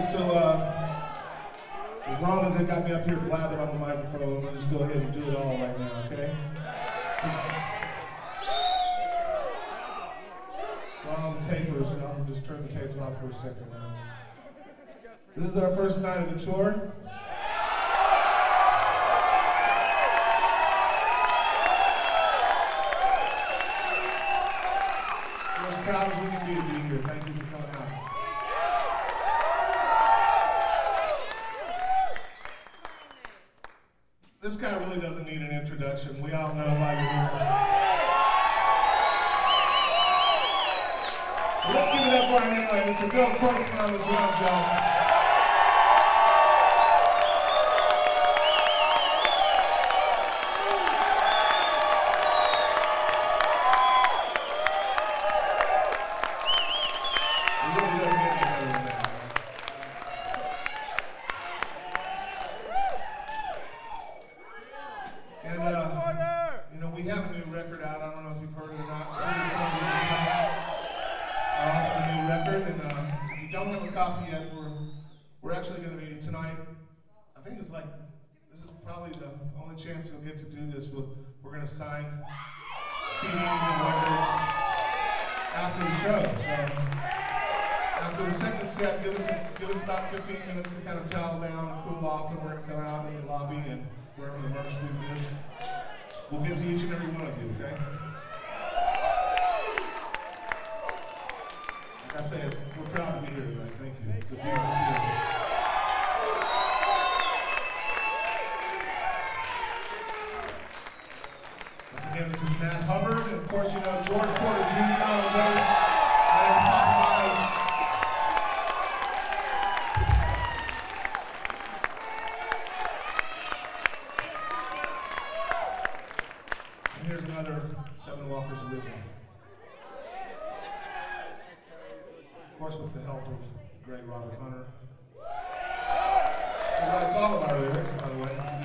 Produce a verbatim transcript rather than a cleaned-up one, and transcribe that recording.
Okay, so uh, as long as they got me up here blabbing on the microphone, we'll just go ahead and do it all right now, okay? While on the tapers, I'll just turn the tapes off for a second now. This is our first night of the tour. We're as proud as we can be to be here. Thank you for coming out. This guy really doesn't need an introduction. We all know why you're here. Well, let's give it up for him anyway. Mister Bill Kreutzmann on the drums, y'all. Chance you'll get to do this. We'll, we're going to sign C Ds and records after the show. So after the second set, give us a, give us about fifteen minutes to kind of towel down and cool off, and we're going to come out in the lobby and wherever the merch booth is. We'll get to each and every one of you, okay? Like I say, it's, we're proud to be here tonight. Thank you. It's a beautiful feeling. Again, this is Matt Hubbard, and of course, you know George Porter Junior on the bass. My name's Papa Mike. And here's another Seven Walkers original. Of course, with the help of the great Robert Hunter, who writes all of our lyrics, by the way.